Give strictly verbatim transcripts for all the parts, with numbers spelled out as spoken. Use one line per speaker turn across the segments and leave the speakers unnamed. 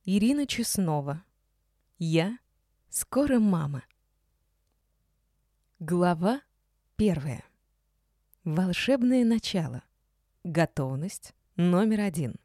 Ирина Чеснова. Я скоро мама. Глава первая. Волшебное начало. Готовность номер один.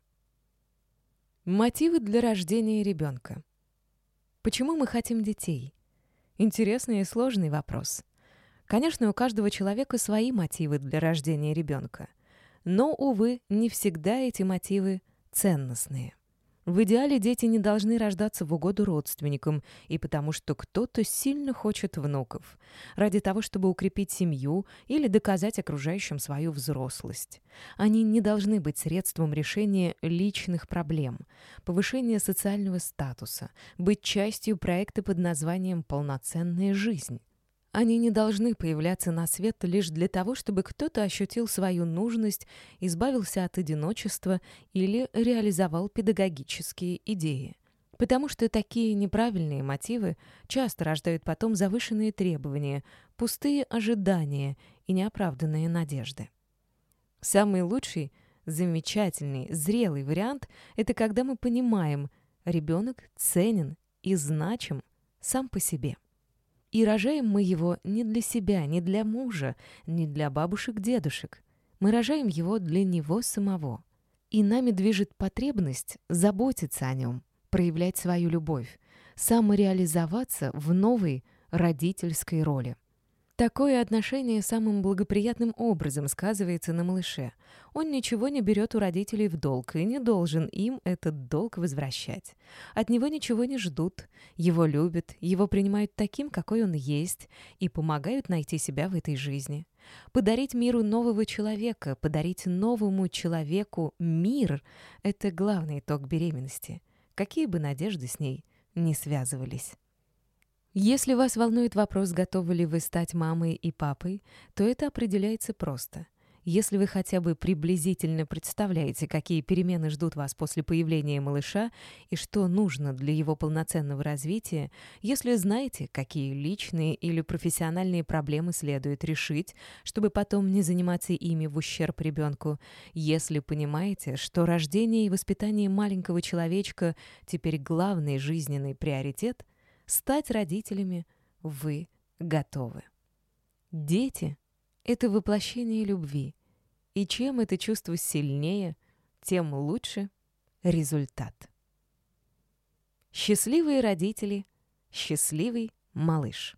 Мотивы для рождения ребенка. Почему мы хотим детей? Интересный и сложный вопрос. Конечно, у каждого человека свои мотивы для рождения ребенка. Но, увы, не всегда эти мотивы ценностные. В идеале дети не должны рождаться в угоду родственникам и потому, что кто-то сильно хочет внуков, ради того, чтобы укрепить семью или доказать окружающим свою взрослость. Они не должны быть средством решения личных проблем, повышения социального статуса, быть частью проекта под названием «Полноценная жизнь». Они не должны появляться на свет лишь для того, чтобы кто-то ощутил свою нужность, избавился от одиночества или реализовал педагогические идеи. Потому что такие неправильные мотивы часто рождают потом завышенные требования, пустые ожидания и неоправданные надежды. Самый лучший, замечательный, зрелый вариант — это когда мы понимаем, ребенок ценен и значим сам по себе. И рожаем мы его не для себя, не для мужа, не для бабушек-дедушек. Мы рожаем его для него самого. И нами движет потребность заботиться о нем, проявлять свою любовь, самореализоваться в новой родительской роли. Такое отношение самым благоприятным образом сказывается на малыше. Он ничего не берет у родителей в долг и не должен им этот долг возвращать. От него ничего не ждут, его любят, его принимают таким, какой он есть, и помогают найти себя в этой жизни. Подарить миру нового человека, подарить новому человеку мир — это главный итог беременности, какие бы надежды с ней ни связывались. Если вас волнует вопрос, готовы ли вы стать мамой и папой, то это определяется просто. Если вы хотя бы приблизительно представляете, какие перемены ждут вас после появления малыша и что нужно для его полноценного развития, если знаете, какие личные или профессиональные проблемы следует решить, чтобы потом не заниматься ими в ущерб ребенку, если понимаете, что рождение и воспитание маленького человечка теперь главный жизненный приоритет, стать родителями вы готовы. Дети — это воплощение любви, и чем это чувство сильнее, тем лучше результат. Счастливые родители, счастливый малыш.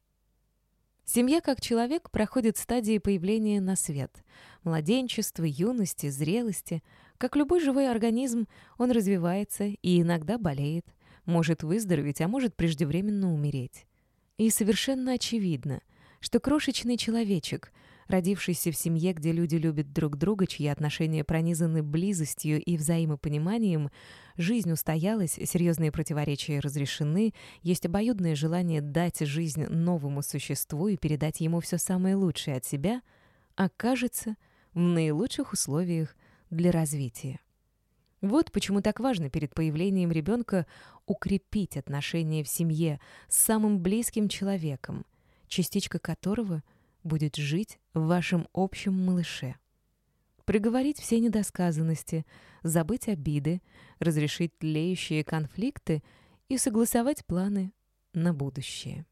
Семья как человек проходит стадии появления на свет, младенчества, юности, зрелости. Как любой живой организм, он развивается и иногда болеет, может выздороветь, а может преждевременно умереть. И совершенно очевидно, что крошечный человечек, родившийся в семье, где люди любят друг друга, чьи отношения пронизаны близостью и взаимопониманием, жизнь устоялась, серьезные противоречия разрешены, есть обоюдное желание дать жизнь новому существу и передать ему все самое лучшее от себя, окажется в наилучших условиях для развития. Вот почему так важно перед появлением ребенка укрепить отношения в семье с самым близким человеком, частичка которого будет жить в вашем общем малыше. Проговорить все недосказанности, забыть обиды, разрешить тлеющие конфликты и согласовать планы на будущее.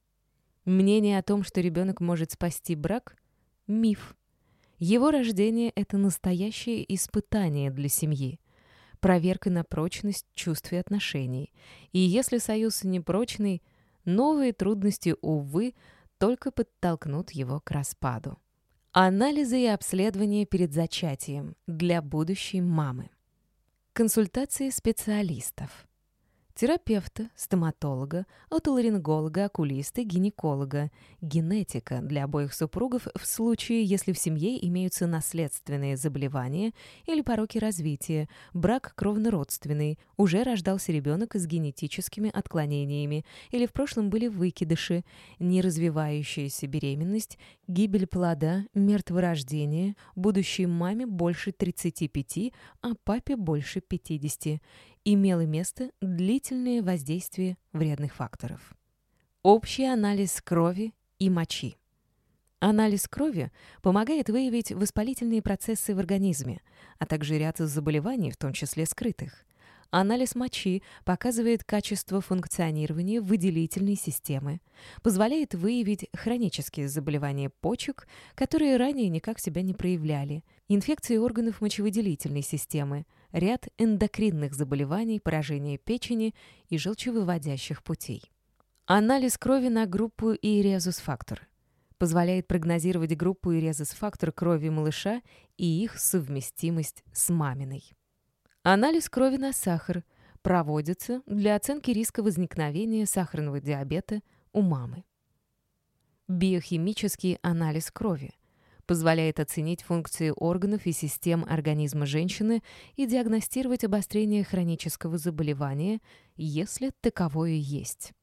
Мнение о том, что ребенок может спасти брак – миф. Его рождение – это настоящее испытание для семьи, проверка на прочность чувств и отношений. И если союз непрочный, новые трудности, увы, только подтолкнут его к распаду. Анализы и обследования перед зачатием для будущей мамы. Консультации специалистов. Терапевта, стоматолога, отоларинголога, окулиста, гинеколога, генетика для обоих супругов в случае, если в семье имеются наследственные заболевания или пороки развития, брак кровнородственный, уже рождался ребенок с генетическими отклонениями или в прошлом были выкидыши, неразвивающаяся беременность, гибель плода, мертворождение, будущей маме больше тридцати пяти, а папе больше пятидесяти. Имело место длительное воздействие вредных факторов. Общий анализ крови и мочи. Анализ крови помогает выявить воспалительные процессы в организме, а также ряд заболеваний, в том числе скрытых. Анализ мочи показывает качество функционирования выделительной системы, позволяет выявить хронические заболевания почек, которые ранее никак себя не проявляли, инфекции органов мочевыделительной системы, ряд эндокринных заболеваний, поражение печени и желчевыводящих путей. Анализ крови на группу и резус-фактор позволяет прогнозировать группу и резус-фактор крови малыша и их совместимость с маминой. Анализ крови на сахар проводится для оценки риска возникновения сахарного диабета у мамы. Биохимический анализ крови позволяет оценить функции органов и систем организма женщины и диагностировать обострение хронического заболевания, если таковое есть.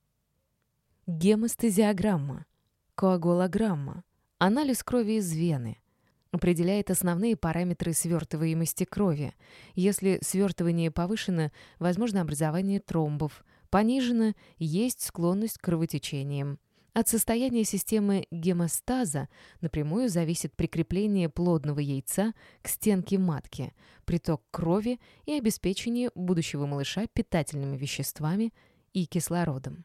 Гемостазиограмма, коагулограмма, анализ крови из вены определяет основные параметры свертываемости крови. Если свертывание повышено, возможно образование тромбов, понижено, есть склонность к кровотечениям. От состояния системы гемостаза напрямую зависит прикрепление плодного яйца к стенке матки, приток крови и обеспечение будущего малыша питательными веществами и кислородом.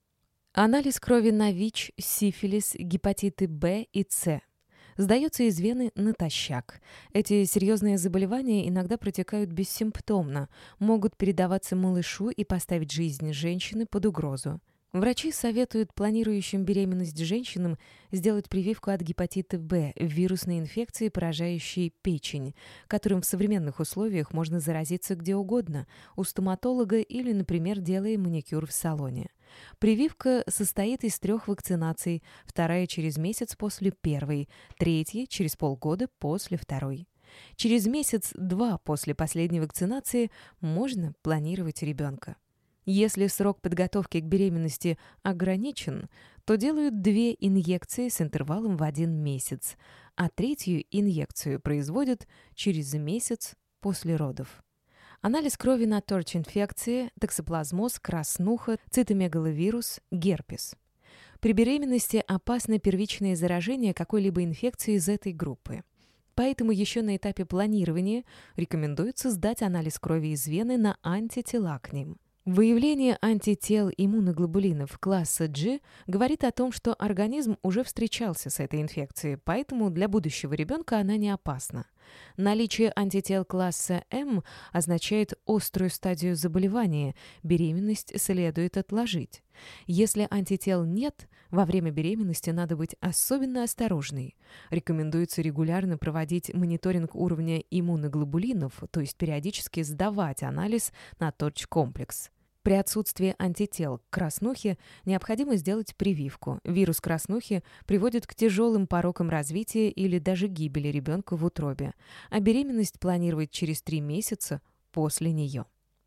Анализ крови на ВИЧ, сифилис, гепатиты В и С сдается из вены натощак. Эти серьезные заболевания иногда протекают бессимптомно, могут передаваться малышу и поставить жизнь женщины под угрозу. Врачи советуют планирующим беременность женщинам сделать прививку от гепатита В, вирусной инфекции, поражающей печень, которым в современных условиях можно заразиться где угодно, у стоматолога или, например, делая маникюр в салоне. Прививка состоит из трех вакцинаций, вторая через месяц после первой, третья через полгода после второй. Через месяц-два после последней вакцинации можно планировать ребенка. Если срок подготовки к беременности ограничен, то делают две инъекции с интервалом в один месяц, а третью инъекцию производят через месяц после родов. Анализ крови на ТОРЧ-инфекции, токсоплазмоз, краснуха, цитомегаловирус, герпес. При беременности опасно первичное заражение какой-либо инфекцией из этой группы. Поэтому еще на этапе планирования рекомендуется сдать анализ крови из вены на антитела к ним. Выявление антител иммуноглобулинов класса G говорит о том, что организм уже встречался с этой инфекцией, поэтому для будущего ребенка она не опасна. Наличие антител класса М означает острую стадию заболевания, беременность следует отложить. Если антител нет, во время беременности надо быть особенно осторожной. Рекомендуется регулярно проводить мониторинг уровня иммуноглобулинов, то есть периодически сдавать анализ на ТОРЧ-комплекс. При отсутствии антител к краснухе необходимо сделать прививку. Вирус краснухи приводит к тяжелым порокам развития или даже гибели ребенка в утробе, а беременность планировать через три месяца после нее.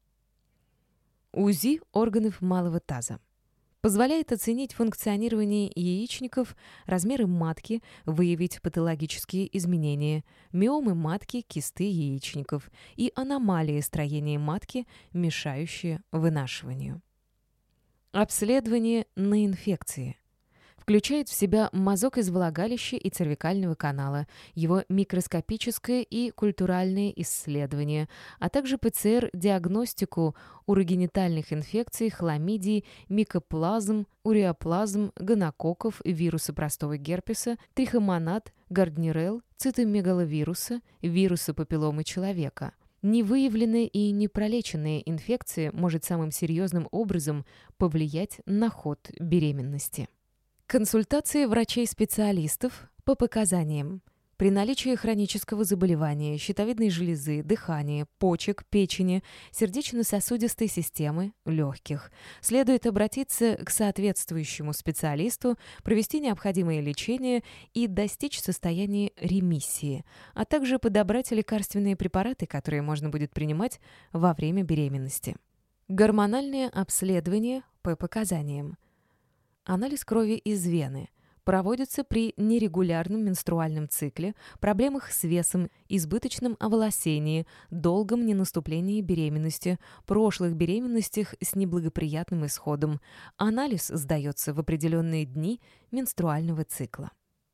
УЗИ органов малого таза позволяет оценить функционирование яичников, размеры матки, выявить патологические изменения, миомы матки, кисты яичников и аномалии строения матки, мешающие вынашиванию. Обследование на инфекции включает в себя мазок из влагалища и цервикального канала, его микроскопическое и культуральное исследование, а также ПЦР-диагностику урогенитальных инфекций, хламидий, микоплазм, уреоплазм, гонококков, вируса простого герпеса, трихомонад, гарднерелл, цитомегаловируса, вируса папилломы человека. Невыявленная и непролеченная инфекция может самым серьезным образом повлиять на ход беременности. Консультации врачей-специалистов по показаниям. При наличии хронического заболевания щитовидной железы, дыхания, почек, печени, сердечно-сосудистой системы, легких, следует обратиться к соответствующему специалисту, провести необходимое лечение и достичь состояния ремиссии, а также подобрать лекарственные препараты, которые можно будет принимать во время беременности. Гормональное обследование по показаниям. Анализ крови из вены проводится при нерегулярном менструальном цикле, проблемах с весом, избыточном оволосении, долгом ненаступлении беременности, прошлых беременностях с неблагоприятным исходом. Анализ сдается в определенные дни менструального цикла.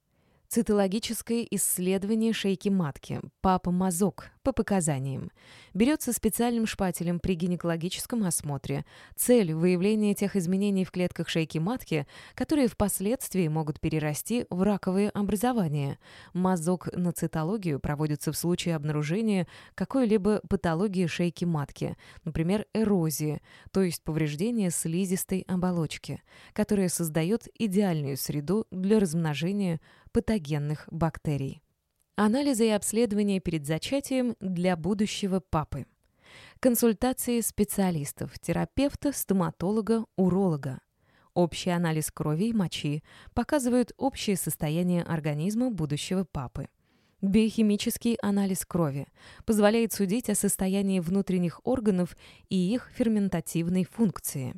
Цитологическое исследование шейки матки, папа-мазок, по показаниям. Берется специальным шпателем при гинекологическом осмотре. Цель – выявление тех изменений в клетках шейки матки, которые впоследствии могут перерасти в раковые образования. Мазок на цитологию проводится в случае обнаружения какой-либо патологии шейки матки, например, эрозии, то есть повреждения слизистой оболочки, которая создает идеальную среду для размножения патогенных бактерий. Анализы и обследования перед зачатием для будущего папы. Консультации специалистов, терапевта, стоматолога, уролога. Общий анализ крови и мочи показывают общее состояние организма будущего папы. Биохимический анализ крови позволяет судить о состоянии внутренних органов и их ферментативной функции.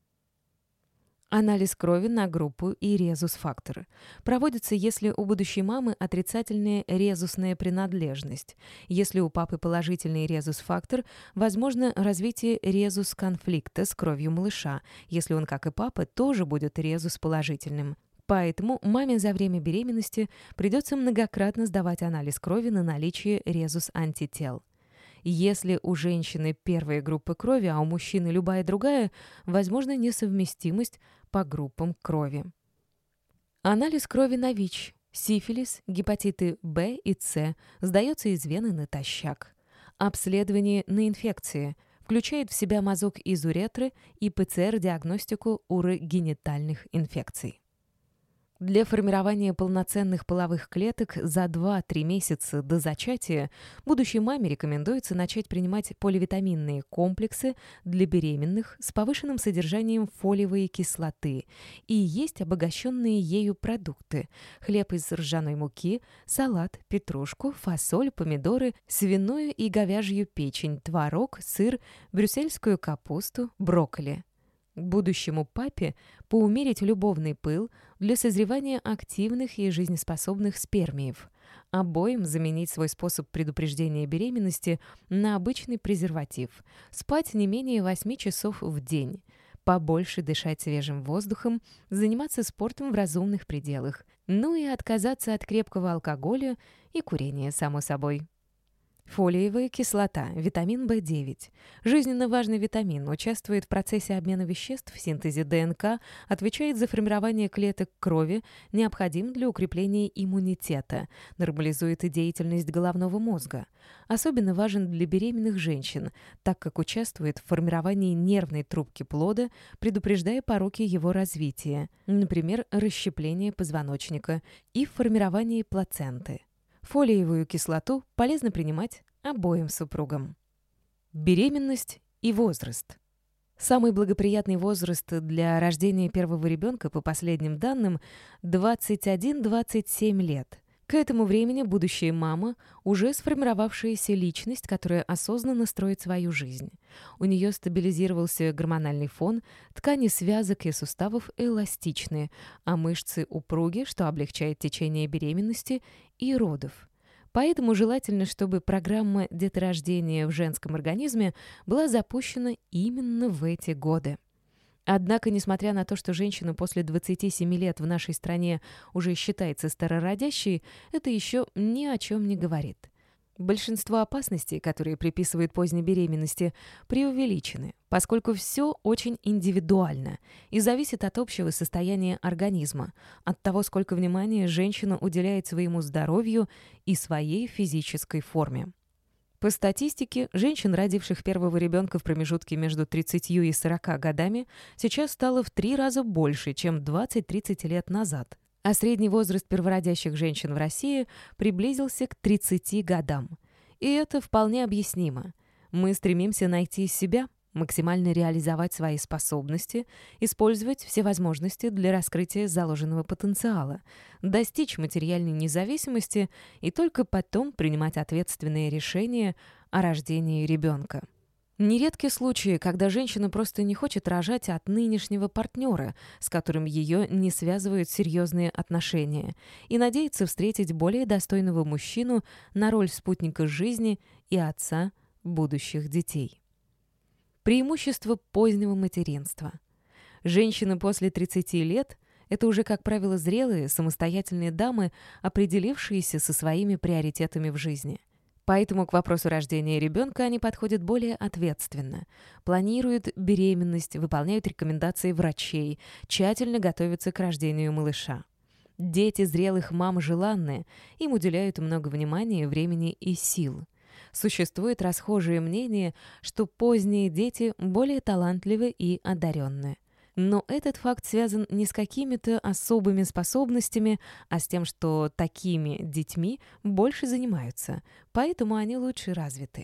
Анализ крови на группу и резус-фактор проводится, если у будущей мамы отрицательная резусная принадлежность. Если у папы положительный резус-фактор, возможно развитие резус-конфликта с кровью малыша, если он, как и папа, тоже будет резус-положительным. Поэтому маме за время беременности придется многократно сдавать анализ крови на наличие резус-антител. Если у женщины первая группа крови, а у мужчины любая другая, возможна несовместимость по группам крови. Анализ крови на ВИЧ, сифилис, гепатиты В и С сдается из вены натощак. Обследование на инфекции включает в себя мазок из уретры и ПЦР-диагностику урогенитальных инфекций. Для формирования полноценных половых клеток за два-три месяца до зачатия будущей маме рекомендуется начать принимать поливитаминные комплексы для беременных с повышенным содержанием фолиевой кислоты и есть обогащенные ею продукты – хлеб из ржаной муки, салат, петрушку, фасоль, помидоры, свиную и говяжью печень, творог, сыр, брюссельскую капусту, брокколи. Будущему папе поумерить любовный пыл для созревания активных и жизнеспособных спермиев. Обоим заменить свой способ предупреждения беременности на обычный презерватив. Спать не менее восьми часов в день. Побольше дышать свежим воздухом, заниматься спортом в разумных пределах. Ну и отказаться от крепкого алкоголя и курения, само собой. Фолиевая кислота, витамин В девять. Жизненно важный витамин, участвует в процессе обмена веществ в синтезе ДНК, отвечает за формирование клеток крови, необходим для укрепления иммунитета, нормализует и деятельность головного мозга. Особенно важен для беременных женщин, так как участвует в формировании нервной трубки плода, предупреждая пороки его развития, например, расщепление позвоночника, и в формировании плаценты. Фолиевую кислоту полезно принимать обоим супругам. Беременность и возраст. Самый благоприятный возраст для рождения первого ребенка, по последним данным, двадцать один - двадцать семь лет. К этому времени будущая мама – уже сформировавшаяся личность, которая осознанно строит свою жизнь. У нее стабилизировался гормональный фон, ткани связок и суставов эластичные, а мышцы упруги, что облегчает течение беременности и родов. Поэтому желательно, чтобы программа деторождения в женском организме была запущена именно в эти годы. Однако, несмотря на то, что женщина после двадцати семи лет в нашей стране уже считается старородящей, это еще ни о чем не говорит. Большинство опасностей, которые приписывают поздней беременности, преувеличены, поскольку все очень индивидуально и зависит от общего состояния организма, от того, сколько внимания женщина уделяет своему здоровью и своей физической форме. По статистике, женщин, родивших первого ребенка в промежутке между тридцатью и сорока годами, сейчас стало в три раза больше, чем двадцать-тридцать лет назад. А средний возраст первородящих женщин в России приблизился к тридцати годам. И это вполне объяснимо. Мы стремимся найти себя, максимально реализовать свои способности, использовать все возможности для раскрытия заложенного потенциала, достичь материальной независимости и только потом принимать ответственные решения о рождении ребенка. Нередки случаи, когда женщина просто не хочет рожать от нынешнего партнера, с которым ее не связывают серьезные отношения, и надеется встретить более достойного мужчину на роль спутника жизни и отца будущих детей. Преимущество позднего материнства. Женщины после тридцати лет Это уже, как правило, зрелые, самостоятельные дамы, определившиеся со своими приоритетами в жизни. Поэтому к вопросу рождения ребенка они подходят более ответственно. Планируют беременность, выполняют рекомендации врачей, тщательно готовятся к рождению малыша. Дети зрелых мам желанны, им уделяют много внимания, времени и сил. Существует расхожее мнение, что поздние дети более талантливы и одаренны. Но этот факт связан не с какими-то особыми способностями, а с тем, что такими детьми больше занимаются, поэтому они лучше развиты.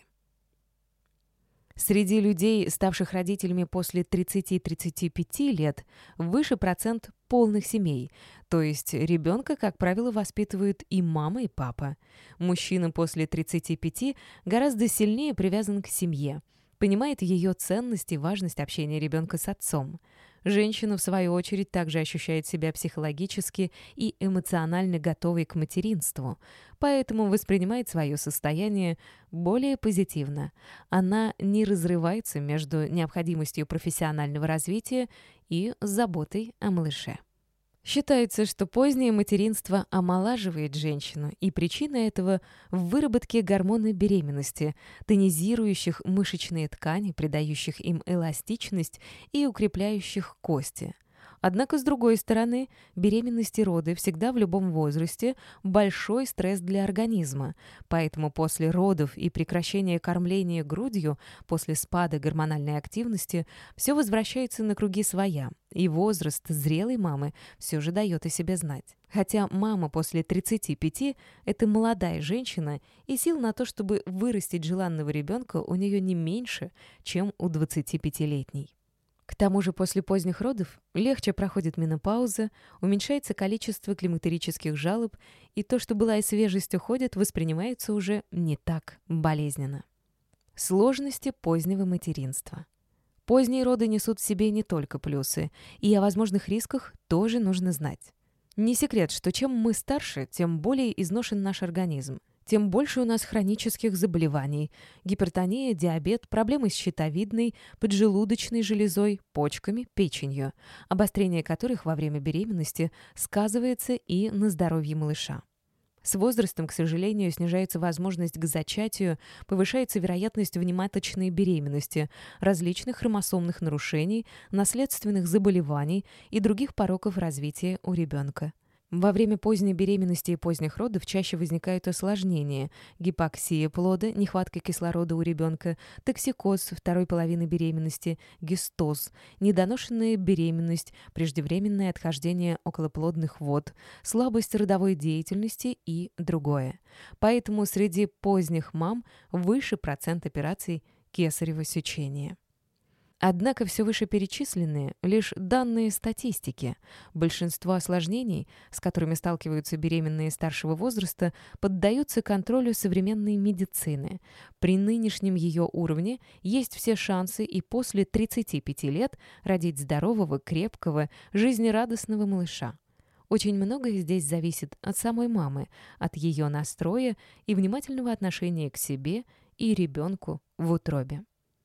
Среди людей, ставших родителями после тридцати-тридцати пяти лет, выше процент полных семей, то есть ребенка, как правило, воспитывают и мама, и папа. Мужчина после тридцати пяти гораздо сильнее привязан к семье, понимает ее ценность и важность общения ребенка с отцом. Женщина, в свою очередь, также ощущает себя психологически и эмоционально готовой к материнству, поэтому воспринимает свое состояние более позитивно. Она не разрывается между необходимостью профессионального развития и заботой о малыше. Считается, что позднее материнство омолаживает женщину, и причина этого в выработке гормона беременности, тонизирующих мышечные ткани, придающих им эластичность и укрепляющих кости. Однако, с другой стороны, беременность и роды всегда в любом возрасте большой стресс для организма, поэтому после родов и прекращения кормления грудью, после спада гормональной активности, все возвращается на круги своя, и возраст зрелой мамы все же дает о себе знать. Хотя мама после тридцати пяти – это молодая женщина, и сил на то, чтобы вырастить желанного ребенка, у нее не меньше, чем у двадцатипятилетней. К тому же после поздних родов легче проходит менопауза, уменьшается количество климактерических жалоб, и то, что былая свежесть уходит, воспринимается уже не так болезненно. Сложности позднего материнства. Поздние роды несут в себе не только плюсы, и о возможных рисках тоже нужно знать. Не секрет, что чем мы старше, тем более изношен наш организм. Тем больше у нас хронических заболеваний – гипертония, диабет, проблемы с щитовидной, поджелудочной железой, почками, печенью, обострение которых во время беременности сказывается и на здоровье малыша. С возрастом, к сожалению, снижается возможность к зачатию, повышается вероятность внематочной беременности, различных хромосомных нарушений, наследственных заболеваний и других пороков развития у ребенка. Во время поздней беременности и поздних родов чаще возникают осложнения: гипоксия плода, нехватка кислорода у ребенка, токсикоз второй половины беременности, гистоз, недоношенная беременность, преждевременное отхождение околоплодных вод, слабость родовой деятельности и другое. Поэтому среди поздних мам выше процент операций кесарево сечения. Однако все вышеперечисленные – лишь данные статистики. Большинство осложнений, с которыми сталкиваются беременные старшего возраста, поддаются контролю современной медицины. При нынешнем ее уровне есть все шансы и после тридцати пяти лет родить здорового, крепкого, жизнерадостного малыша. Очень многое здесь зависит от самой мамы, от ее настроя и внимательного отношения к себе и ребенку в утробе.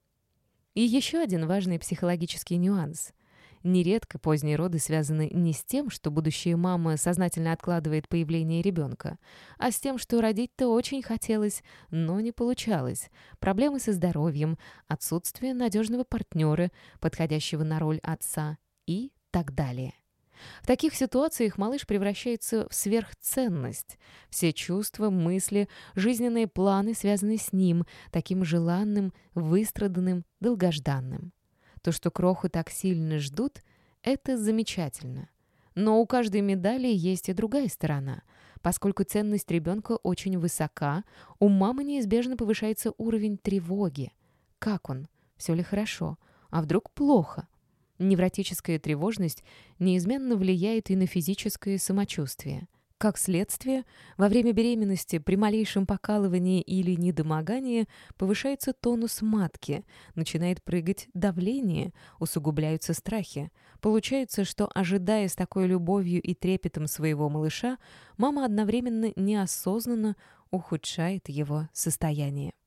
И еще один важный психологический нюанс. Нередко поздние роды связаны не с тем, что будущая мама сознательно откладывает появление ребенка, а с тем, что родить-то очень хотелось, но не получалось. Проблемы со здоровьем, отсутствие надежного партнера, подходящего на роль отца и так далее. В таких ситуациях малыш превращается в сверхценность. Все чувства, мысли, жизненные планы связаны с ним, таким желанным, выстраданным, долгожданным. То, что кроху так сильно ждут, это замечательно. Но у каждой медали есть и другая сторона. Поскольку ценность ребенка очень высока, у мамы неизбежно повышается уровень тревоги. Как он? Все ли хорошо? А вдруг плохо? Невротическая тревожность неизменно влияет и на физическое самочувствие. Как следствие, во время беременности при малейшем покалывании или недомогании повышается тонус матки, начинает прыгать давление, усугубляются страхи. Получается, что, ожидая с такой любовью и трепетом своего малыша, мама одновременно неосознанно ухудшает его состояние.